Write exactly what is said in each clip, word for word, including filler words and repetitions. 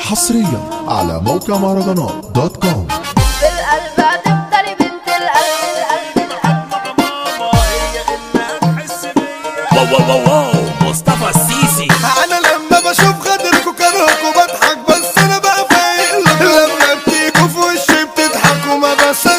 حصريا على موقع مهرجانات دوت كوم. في القلب هتفضلي بنت القلب القلب القلب ماما هي اللي هتحس بيا. واو واو واو مصطفى السيسي. انا لما بشوف غدركوا كرهكوا بضحك بس انا بقى فايق لما بتيجوا في وشي بتضحكوا ما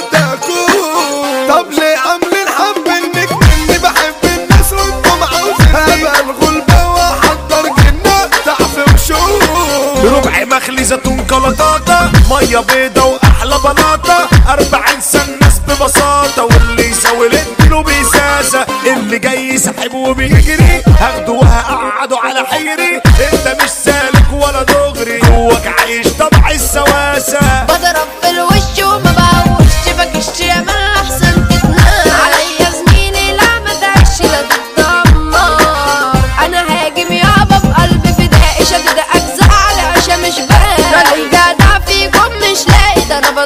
بصدقكوا. طب ليه عاملين حب انك مني بحب الناس وانتم عاوزين ابقى الغلبة واحضر جنة تعفي وشوف ربع مخلي زيتون كلاطاطا ميه بيضة واحلى بلاطة أربعين سنة ناس ببساطة واللي يساوي له بيساسة اللي جاي سحب وبيجري هاخده وهقعده على حيري. انت مش سالك ولا دغري جواك عايش طبع السواسة. بضرب في الوش وما بقوش بكش يا ما احسن تتنام عليا زميلي لا ما تعيش لا تتدمر. انا هاجم يابا بقلب فدائي شدد اجزاء على عشا مش باقي راجل جدع فيكم مش لاقي ده انا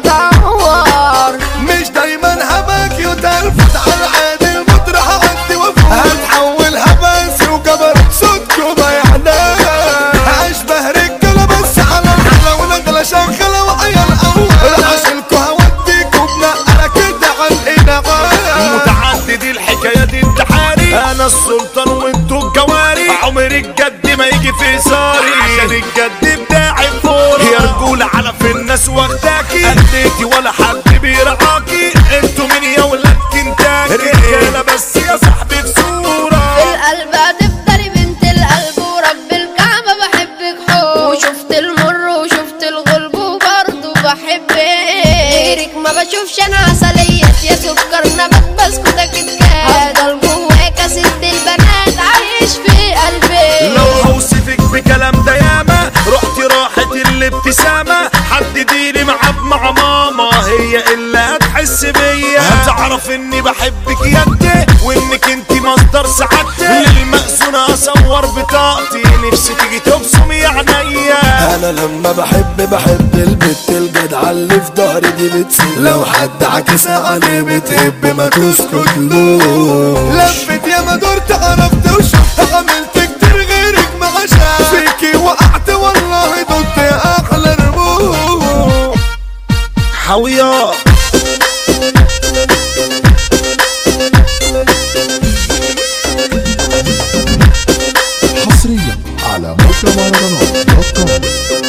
بدور. مش دايما هباك يتلفت على عادي المطرح عندي وفوق هتحولها بس وجبرت صوتكوا ضيعنا اشبه رجاله بس على الحلا ونغله شغله وعيال اول عشانكوا هوديكوا بنقله كده على الانغام. متعدد الحكاية دي انتحاري انا السلطان وانتوا الجواري عمري الجد ما يجي في صاري عشان الجد بتاعي فوري يا رجولة على في الناس واخداكي اديتي ولا حد بيرعاكي انتوا مين يا ولاد كنتاكي رجالة بس يا صاحبي في صورة. في القلب هتفضلي بنت القلب ورب الكعبة بحبك حب وشفت المر وشفت الغلب وبرضه بحبك غيرك ما بشوفش انا عسلية يا سكر نبات بسكوتك اتكاد هذا الجواك يا ست البنات عايش في قلبي. لو هوصفك بكلام ده ياما رحتي راحت الابتسامة حدديلي معاب مع ماما هي اللي هتحس بيا. هتعرف اني بحبك يدي وانك انتي مصدر سعادتي للمأذونة اصور بطاقتي نفسي تيجي تبصمي عينيا. انا لما بحب بحب البت الجدعة اللي في ظهري دي بتسيب لو حد عكسها عليه بتهب ما تسكتلوش. لفت يا ما دورت عرفت وشفت عملت كتير غيرك ما عشان فيكي وقعت والله ضد احلى رموش حويا. حصريا على موقع مهرجانات دوت كوم.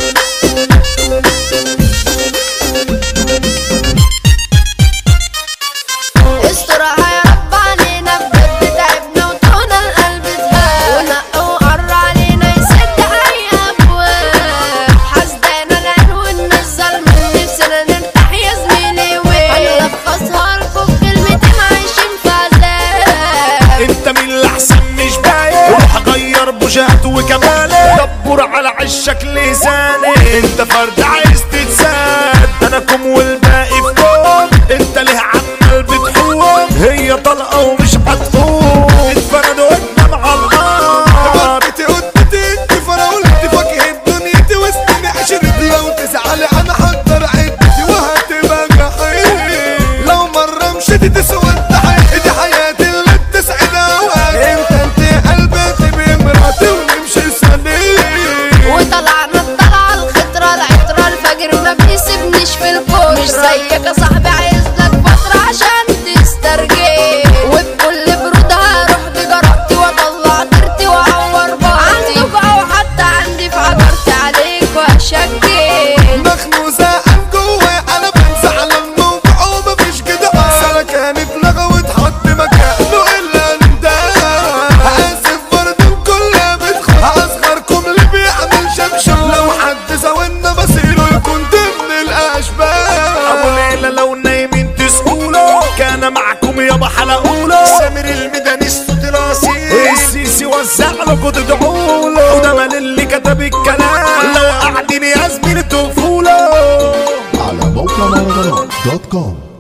استرها يا رب علينا بجد تعبنا وطونا القلب زهق ونق وقر علينا يسد اي ابواب حسدانا العنوان مش ظلم نفسنا نرتاح يا زميلي وين هنلخصها لكم بكلمتين عايشين في عذاب. انت مين اللي احسن مش باين روح غير بوجهت وكمالي دبر على عشك لساني انت فرد عايز تتساد انا كم والباقي في كوم انت ليه عمال بتحوم هي طلقه ومش هتقوم اتفردوا قدام على النار. انت قدتي انت فراولتي فاكهة دنيتي وسطني عشرتي لو تزعلي انا حضر عدتي وهتبقى جحيم لو مرة مشيتي تسود حياتي حياتي اللي بتسعد اوقات انت انت قلبتي بمراتي ونمشي سنين وطلعنا الطلعة الخطرة العطرة الفجر ما بيسيبنيش في الكون مش زيك يا صاحبي عايز لك فترة عشان تسترجي وبكل برودها اروح بجرأتي واطلع طيرتي واعور بعضي عندك او حتى عندي في عجرتي عليك واشكي مخنوق زقان جواي انا بنسى على الموقع ومفيش كده سنة كانت لغة واتحط مكانه الا نداء اسف برضه الكل بتخاف اصغركم اللي بيعمل شمشم لو حد زاولنا بصيره يكون ضمن الاشباه. ابو ليلى لو نايمين تسقوله كان معكم يابا حلقوله سامر الميداني الصوت الاصيل السيسي وزع لكم تدعوله وده مال اللي كتب الكلام لو قاعدين يا زميلي تقفوله. على موقع مهرجانات دوت كوم.